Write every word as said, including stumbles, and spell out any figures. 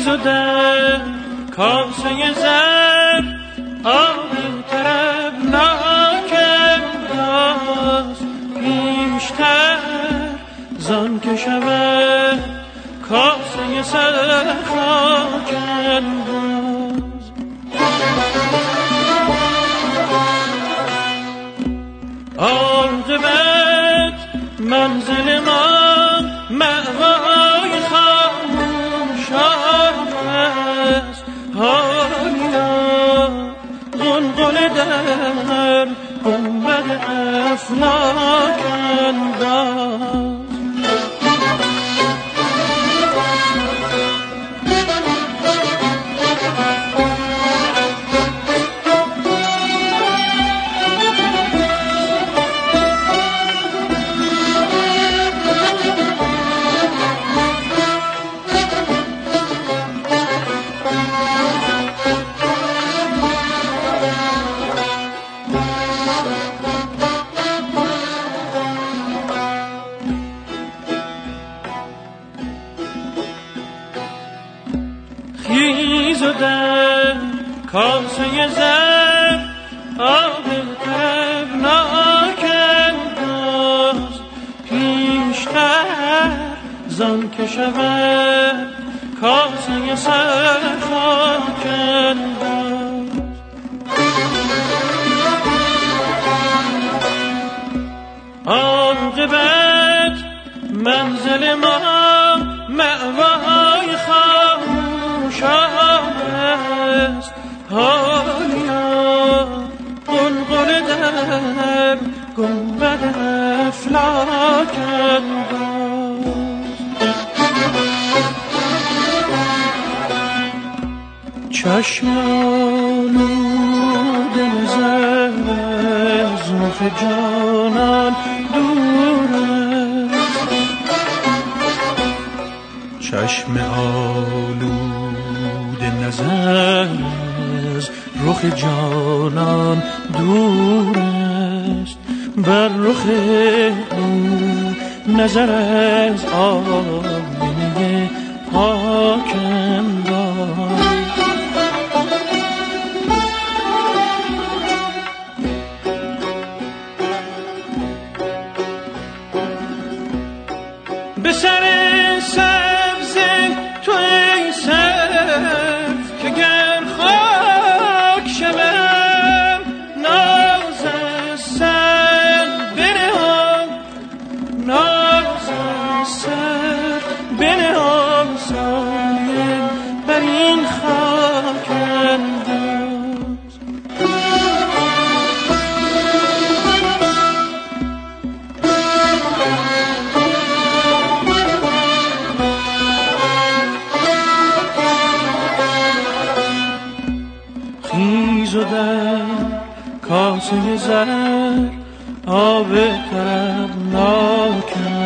و در کاسه زر آب طربناک انداز پیشتر زان که شود کاسه سر خاک انداز. عاقبت منزل ما مأوای خاموشان است، حالیا غلغل در گنبد افلاک انداز. خیز و در کاسه زر آب طربناک انداز پیشتر زان که شود کاسه سر خاک انداز. عاقبت منزل ما مأوای خاموشان است، حالیا غلغل در گنبد افلاک انداز. چشم آلود نظر از رخ جانان دور است، چشم آلود نظر از رخ جانان دور است، بر رخ او نظر از آینه پاک انداز. به سر سبز تو ای سرف که گر خاک شوم ناز از سر بنهم، ناز از سر بنهم سایه بر این خاک انداز. خیز و در کاسه زر آب طربناک